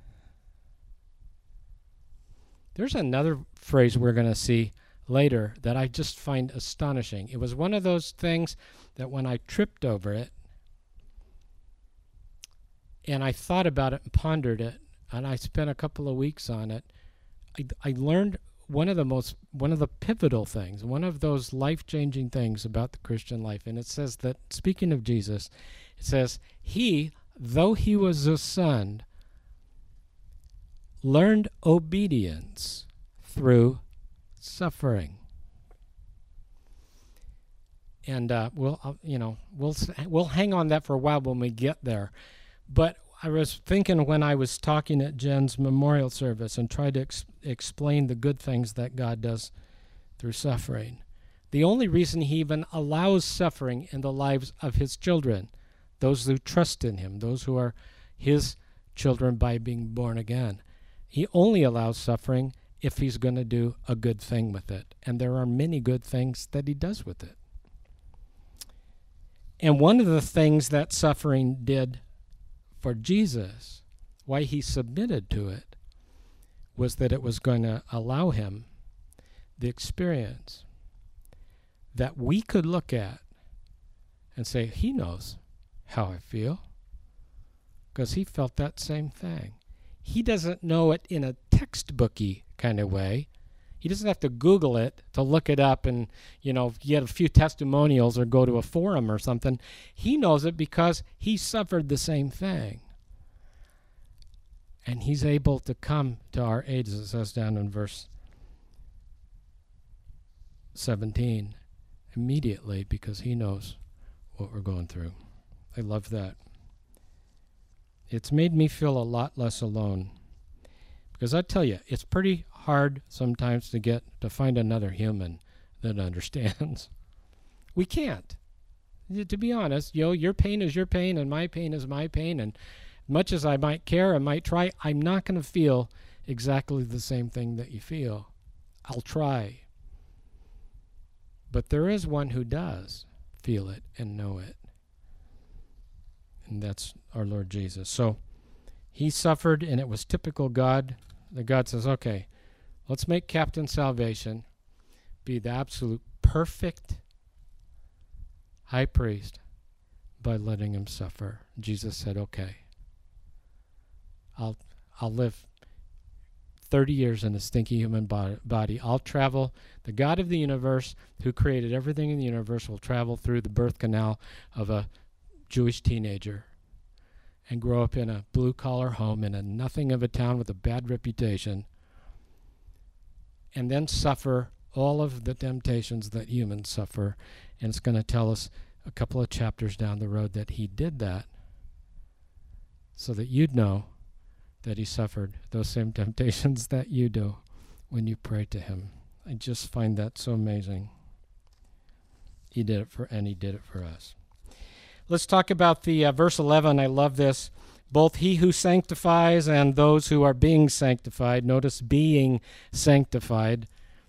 There's another phrase we're going to see later that I just find astonishing. It was one of those things that when I tripped over it and I thought about it and pondered it, and I spent a couple of weeks on it, I learned one of the pivotal things, one of those life-changing things about the Christian life. And it says that, speaking of Jesus, it says, he, though he was a son, learned obedience through suffering. And we'll hang on that for a while when we get there. But I was thinking when I was talking at Jen's memorial service and tried to explain the good things that God does through suffering. The only reason he even allows suffering in the lives of his children, those who trust in him, those who are his children by being born again, he only allows suffering if he's going to do a good thing with it. And there are many good things that he does with it. And one of the things that suffering did for Jesus, why he submitted to it, was that it was going to allow him the experience that we could look at and say, he knows how I feel, because he felt that same thing. He doesn't know it in a textbooky kind of way. He doesn't have to Google it to look it up and, get a few testimonials or go to a forum or something. He knows it because he suffered the same thing. And he's able to come to our aid, as it says down in verse 17, immediately, because he knows what we're going through. I love that. It's made me feel a lot less alone. Because I tell you, it's pretty hard sometimes to find another human that understands. We can't. To be honest, your pain is your pain and my pain is my pain, and much as I might care, I might try, I'm not going to feel exactly the same thing that you feel. I'll try. But there is one who does feel it and know it. And that's our Lord Jesus. So he suffered, and it was typical God. That God says, okay, let's make Captain Salvation be the absolute perfect high priest by letting him suffer. Jesus said, okay, I'll live 30 years in a stinky human body. I'll travel. The God of the universe, who created everything in the universe, will travel through the birth canal of a Jewish teenager and grow up in a blue-collar home in a nothing of a town with a bad reputation, and then suffer all of the temptations that humans suffer. And it's going to tell us a couple of chapters down the road that he did that so that you'd know that he suffered those same temptations that you do when you pray to him. I just find that so amazing. He did it for us. Let's talk about the verse 11. I love this. Both he who sanctifies and those who are being sanctified. Notice being sanctified.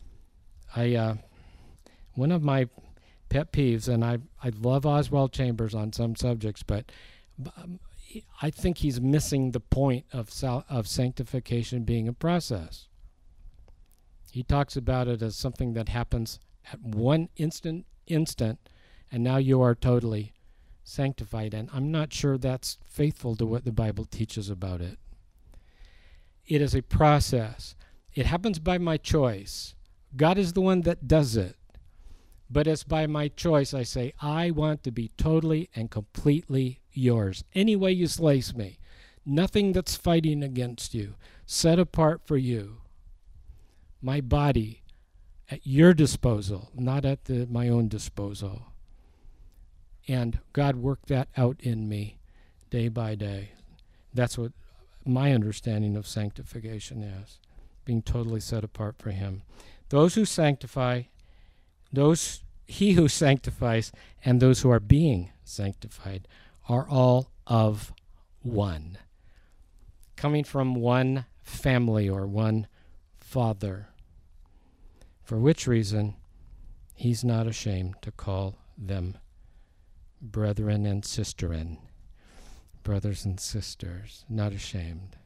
One of my pet peeves, and I love Oswald Chambers on some subjects, but I think he's missing the point of sanctification being a process. He talks about it as something that happens at one instant, and now you are totally sanctified. And I'm not sure that's faithful to what the Bible teaches about it. It is a process. It happens by my choice. God is the one that does it. But it's by my choice. I say, I want to be totally and completely yours. Any way you slice me. Nothing that's fighting against you. Set apart for you. My body at your disposal, not at my own disposal. And God worked that out in me day by day. That's what my understanding of sanctification is. Being totally set apart for him. Those who sanctify, he who sanctifies and those who are being sanctified are all of one. Coming from one family or one Father. For which reason he's not ashamed to call them brethren and sisterin. Brothers and sisters, not ashamed.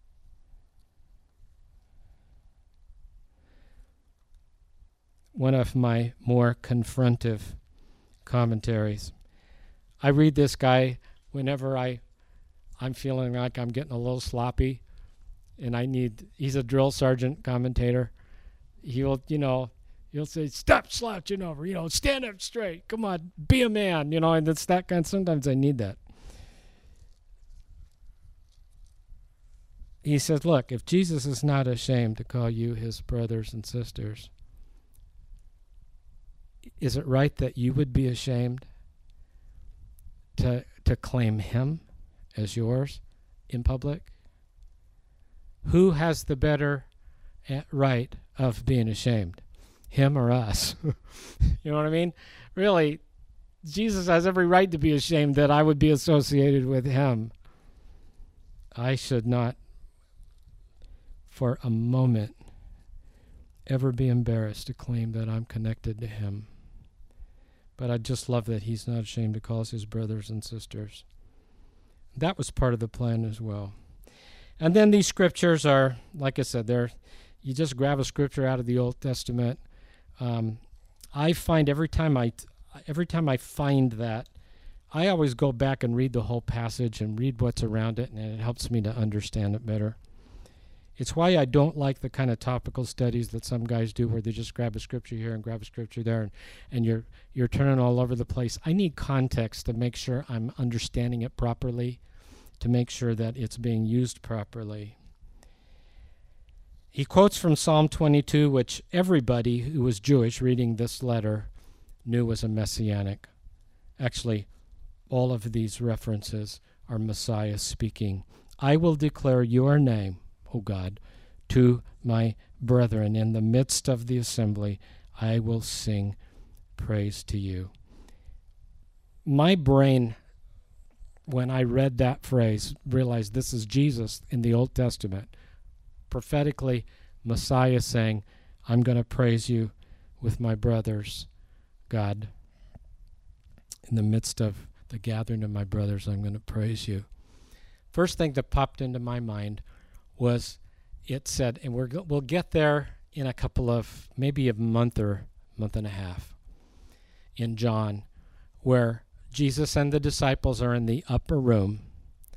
One of my more confrontive commentaries. I read this guy whenever I'm feeling like I'm getting a little sloppy and he's a drill sergeant commentator. He'll say, stop slouching over, stand up straight. Come on, be a man, and it's that kind. Sometimes I need that. He says, look, if Jesus is not ashamed to call you his brothers and sisters, is it right that you would be ashamed to claim him as yours in public? Who has the better right of being ashamed? Him or us? You know what I mean? Really, Jesus has every right to be ashamed that I would be associated with him. I should not for a moment ever be embarrassed to claim that I'm connected to him. But I just love that he's not ashamed to call us his brothers and sisters. That was part of the plan as well. And then these scriptures are, like I said, you just grab a scripture out of the Old Testament. I find every time I find that, I always go back and read the whole passage and read what's around it, and it helps me to understand it better. It's why I don't like the kind of topical studies that some guys do where they just grab a scripture here and grab a scripture there, and you're turning all over the place. I need context to make sure I'm understanding it properly, to make sure that it's being used properly. He quotes from Psalm 22, which everybody who was Jewish reading this letter knew was a messianic. Actually, all of these references are Messiah speaking. I will declare your name, O God, to my brethren. In the midst of the assembly, I will sing praise to you. My brain, when I read that phrase, realized this is Jesus in the Old Testament. Prophetically, Messiah saying, I'm going to praise you with my brothers, God. In the midst of the gathering of my brothers, I'm going to praise you. First thing that popped into my mind was it said, and we'll get there in a couple of, maybe a month or month and a half, in John, where Jesus and the disciples are in the upper room,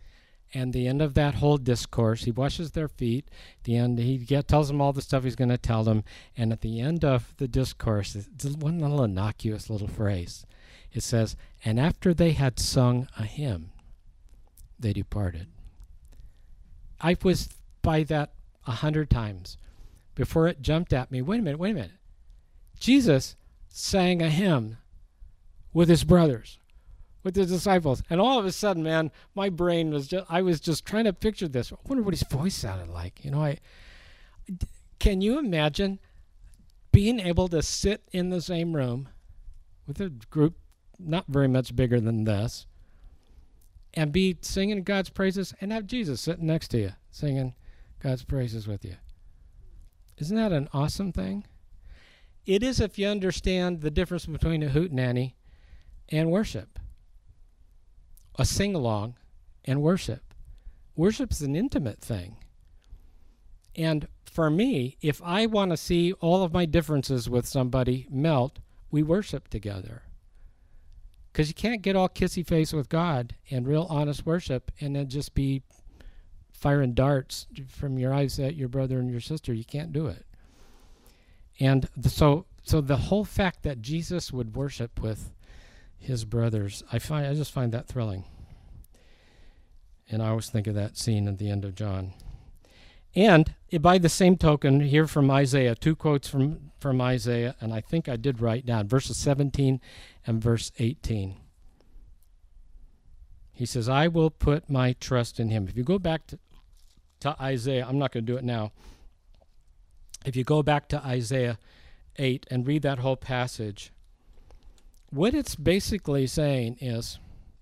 And the end of that whole discourse, he washes their feet. At the end, tells them all the stuff he's going to tell them. And at the end of the discourse, it's one little innocuous little phrase. It says, "And after they had sung a hymn, they departed." I was by that 100 times before it jumped at me. Wait a minute. Jesus sang a hymn with his brothers, with his disciples. And all of a sudden, man, my brain was I was just trying to picture this. I wonder what his voice sounded like. Can you imagine being able to sit in the same room with a group not very much bigger than this and be singing God's praises and have Jesus sitting next to you singing God's praises with you? Isn't that an awesome thing? It is if you understand the difference between a hootenanny and worship. A sing-along and worship. Worship's an intimate thing. And for me, if I want to see all of my differences with somebody melt, we worship together. Because you can't get all kissy-face with God and real honest worship and then just be firing darts from your eyes at your brother and your sister. You can't do it. And so the whole fact that Jesus would worship with his brothers, I just find that thrilling. And I always think of that scene at the end of John. And by the same token, here from Isaiah, 2 quotes from Isaiah, and I think I did write down verses 17 and verse 18. He says, "I will put my trust in him." If you go back to Isaiah, I'm not going to do it now. If you go back to Isaiah 8 and read that whole passage, what it's basically saying is,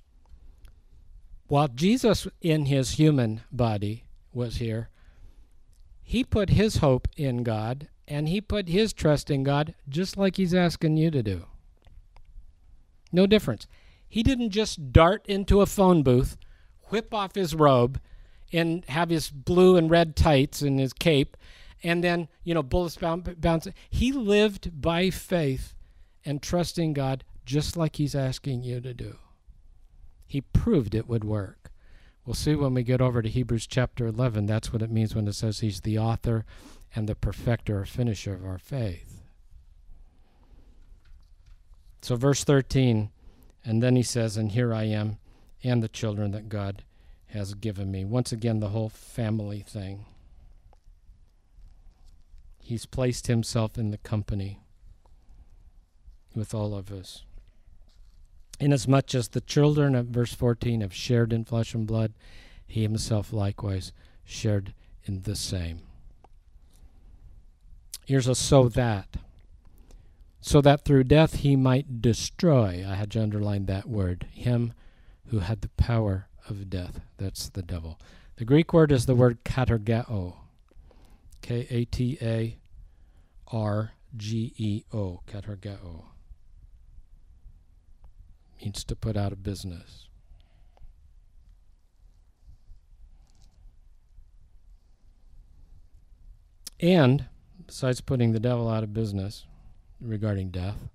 while Jesus in his human body was here, he put his hope in God, and he put his trust in God just like he's asking you to do. No difference. He didn't just dart into a phone booth, whip off his robe, and have his blue and red tights and his cape, and then, bullets bouncing. He lived by faith and trusting God just like he's asking you to do. He proved it would work. We'll see when we get over to Hebrews chapter 11. That's what it means when it says he's the author and the perfecter or finisher of our faith. So verse 13, and then he says, "And here I am and the children that God has given me." Once again, the whole family thing. He's placed himself in the company with all of us. Inasmuch as the children of verse 14 have shared in flesh and blood, he himself likewise shared in the same. Here's a so that through death he might destroy, I had to underline that word, him who had the power of death. That's the devil. The Greek word is the word katergeo. Katargeo. Katergeo. Means to put out of business. And, besides putting the devil out of business regarding death,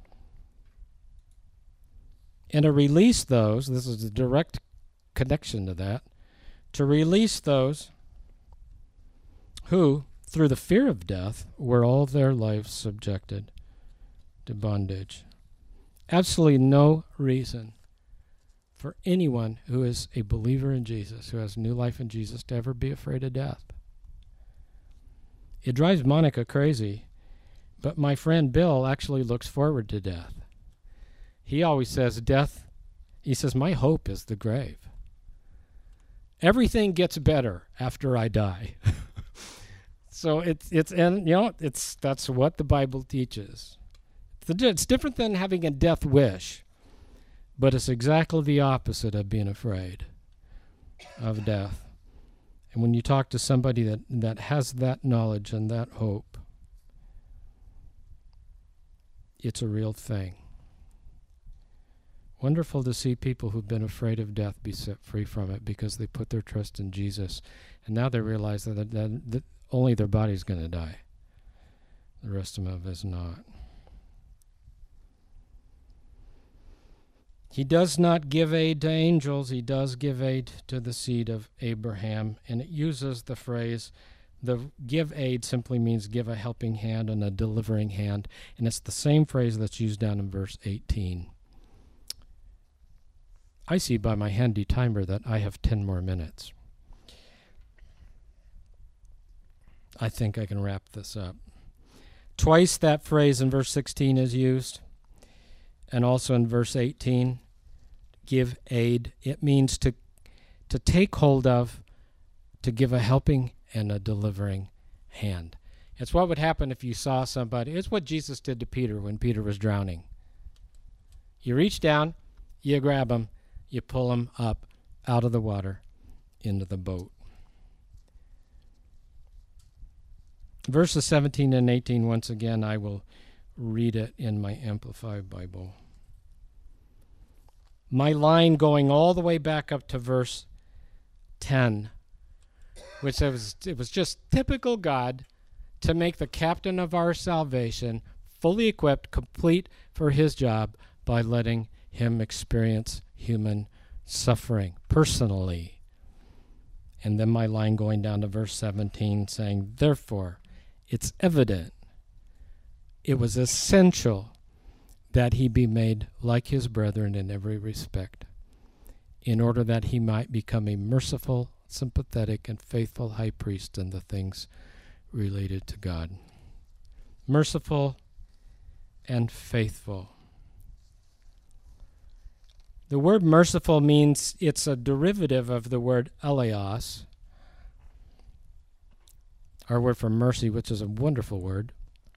and to release those, this is a direct connection to that, to release those who, through the fear of death, were all their lives subjected to bondage. Absolutely no reason for anyone who is a believer in Jesus, who has new life in Jesus, to ever be afraid of death. It drives Monica crazy, but my friend Bill actually looks forward to death. He always says death, he says, my hope is the grave. Everything gets better after I die. So that's what the Bible teaches. It's different than having a death wish, but it's exactly the opposite of being afraid of death. And when you talk to somebody that has that knowledge and that hope, it's a real thing. Wonderful to see people who've been afraid of death be set free from it because they put their trust in Jesus. And now they realize that only their body's going to die. The rest of them is not. He does not give aid to angels. He does give aid to the seed of Abraham. And it uses the phrase, the give aid simply means give a helping hand and a delivering hand. And it's the same phrase that's used down in verse 18. I see by my handy timer that I have 10 more minutes. I think I can wrap this up. Twice that phrase in verse 16 is used, and also in verse 18, give aid. It means to take hold of, to give a helping and a delivering hand. It's what would happen if you saw somebody. It's what Jesus did to Peter when Peter was drowning. You reach down, you grab him, you pull him up out of the water into the boat. Verses 17 and 18, once again, I will read it in my Amplified Bible. My line going all the way back up to verse 10, which it was just typical God to make the captain of our salvation fully equipped, complete for his job by letting him experience human suffering personally. And then my line going down to verse 17 saying, therefore, it's evident, it was essential that he be made like his brethren in every respect, in order that he might become a merciful, sympathetic, and faithful high priest in the things related to God. Merciful and faithful. The word merciful means it's a derivative of the word eleos, our word for mercy, which is a wonderful word.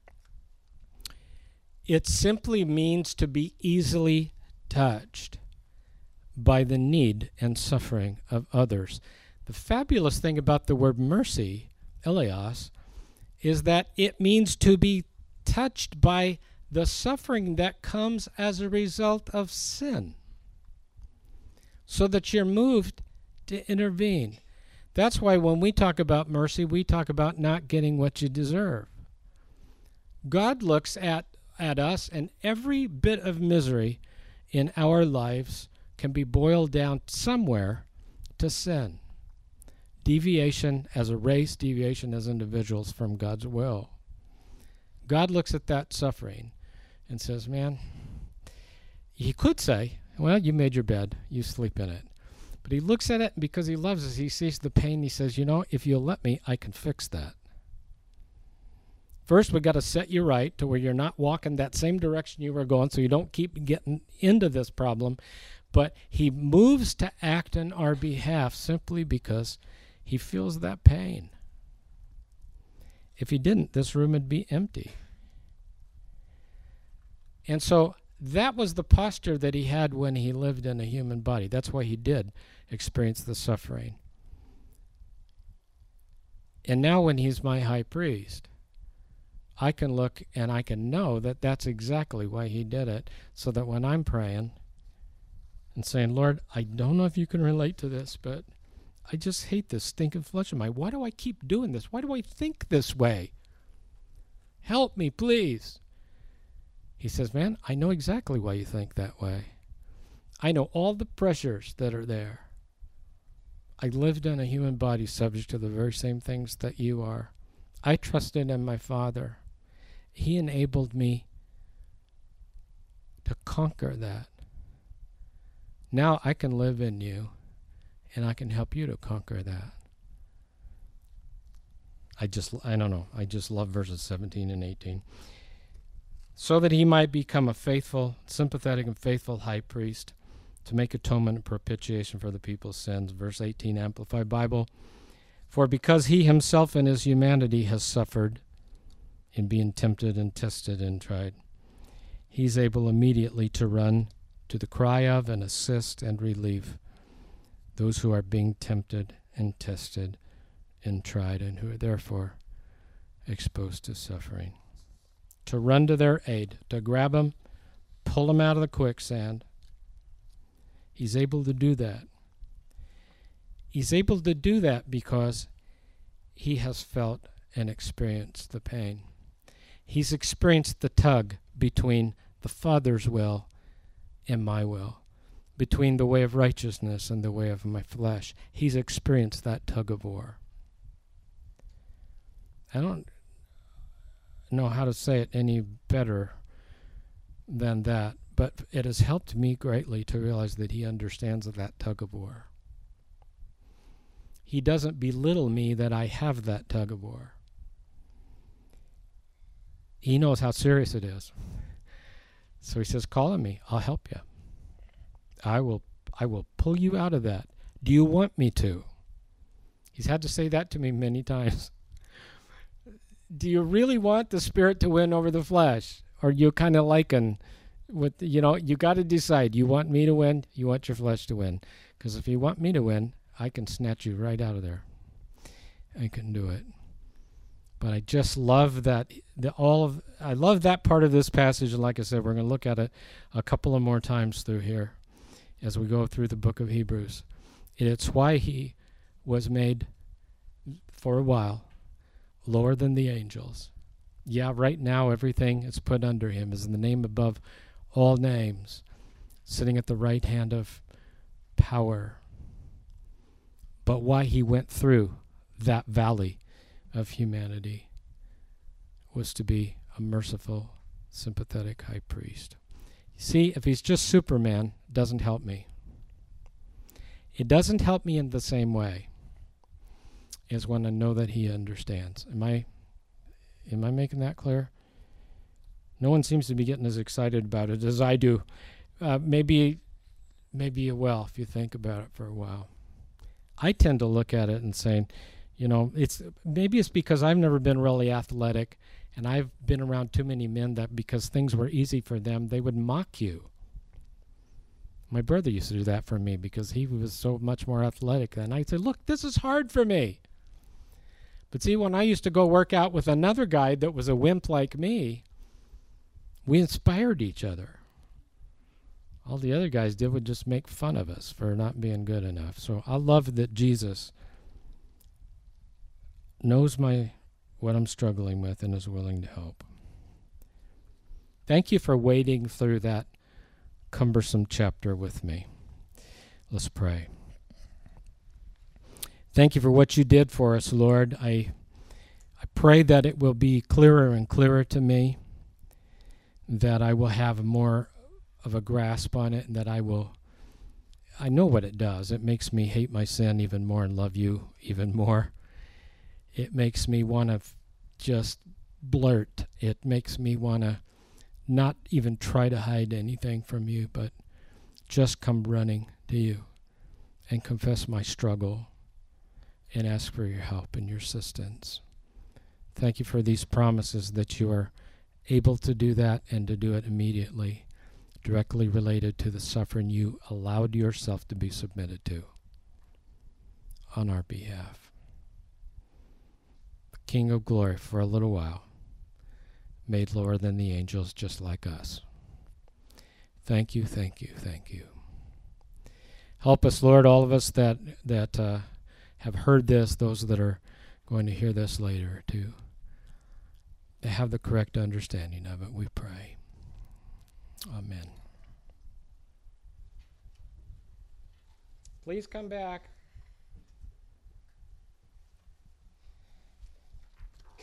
It simply means to be easily touched by the need and suffering of others. The fabulous thing about the word mercy, eleos, is that it means to be touched by the suffering that comes as a result of sin, so that you're moved to intervene. That's why when we talk about mercy, we talk about not getting what you deserve. God looks at us, and every bit of misery in our lives can be boiled down somewhere to sin. Deviation as a race, deviation as individuals from God's will. God looks at that suffering and says, man, he could say, well, you made your bed, you sleep in it. But he looks at it, and because he loves us, he sees the pain. He says, you know, if you'll let me, I can fix that. First, we've got to set you right to where you're not walking that same direction you were going, so you don't keep getting into this problem. But he moves to act on our behalf simply because he feels that pain. If he didn't, this room would be empty. And so that was the posture that he had when he lived in a human body. That's why he did experience the suffering. And now when he's my high priest, I can look and I can know that that's exactly why he did it, so that when I'm praying and saying, Lord, I don't know if you can relate to this, but I just hate this stinking flesh of mine. Why do I keep doing this? Why do I think this way? Help me, please. He says, man, I know exactly why you think that way. I know all the pressures that are there. I lived in a human body subject to the very same things that you are. I trusted in my Father. He enabled me to conquer that. Now I can live in you, and I can help you to conquer that. I don't know. I just love verses 17 and 18. So that he might become a faithful, sympathetic, and faithful high priest to make atonement and propitiation for the people's sins. Verse 18, Amplified Bible. For because he himself in his humanity has suffered in being tempted and tested and tried, he's able immediately to run to the cry of and assist and relieve those who are being tempted and tested and tried and who are therefore exposed to suffering. To run to their aid, to grab them, pull them out of the quicksand. He's able to do that. He's able to do that because he has felt and experienced the pain. He's experienced the tug between the Father's will and my will. between the way of righteousness and the way of my flesh. He's experienced that tug of war. I don't know how to say it any better than that, but it has helped me greatly to realize that he understands that tug of war. He doesn't belittle me that I have that tug of war. He knows how serious it is. So he says, call on me. I'll help you. I will pull you out of that. Do you want me to? He's had to say that to me many times. Do you really want the spirit to win over the flesh? Or you kind of liken with, you got to decide. You want me to win? You want your flesh to win? Because if you want me to win, I can snatch you right out of there. I can do it. But I just love that. I love that part of this passage, and like I said, we're going to look at it a couple of more times through here as we go through the book of Hebrews. It's why he was made, for a while, lower than the angels. Yeah, right now everything is put under him, is the name above all names, sitting at the right hand of power. But why he went through that valley of humanity was to be a merciful, sympathetic high priest. See, if he's just Superman, it doesn't help me. It doesn't help me in the same way as when I know that he understands. Am I making that clear? No one seems to be getting as excited about it as I do. Maybe you will if you think about it for a while. I tend to look at it and say, it's because I've never been really athletic, and I've been around too many men that because things were easy for them, they would mock you. My brother used to do that for me because he was so much more athletic than I. Said, look, this is hard for me. But see, when I used to go work out with another guy that was a wimp like me, we inspired each other. All the other guys did was just make fun of us for not being good enough. So I love that Jesus knows what I'm struggling with and is willing to help. Thank you for wading through that cumbersome chapter with me. Let's pray. Thank you for what you did for us, Lord. I pray that it will be clearer and clearer to me, that I will have more of a grasp on it, and that I know what it does. It makes me hate my sin even more and love you even more. It makes me want to just blurt. It makes me want to not even try to hide anything from you, but just come running to you and confess my struggle and ask for your help and your assistance. Thank you for these promises that you are able to do that and to do it immediately, directly related to the suffering you allowed yourself to be submitted to on our behalf. The King of glory, for a little while, made lower than the angels, just like us. Thank you, thank you, thank you. Help us, Lord, all of us that have heard this, those that are going to hear this later, to have the correct understanding of it, we pray. Amen. Please come back.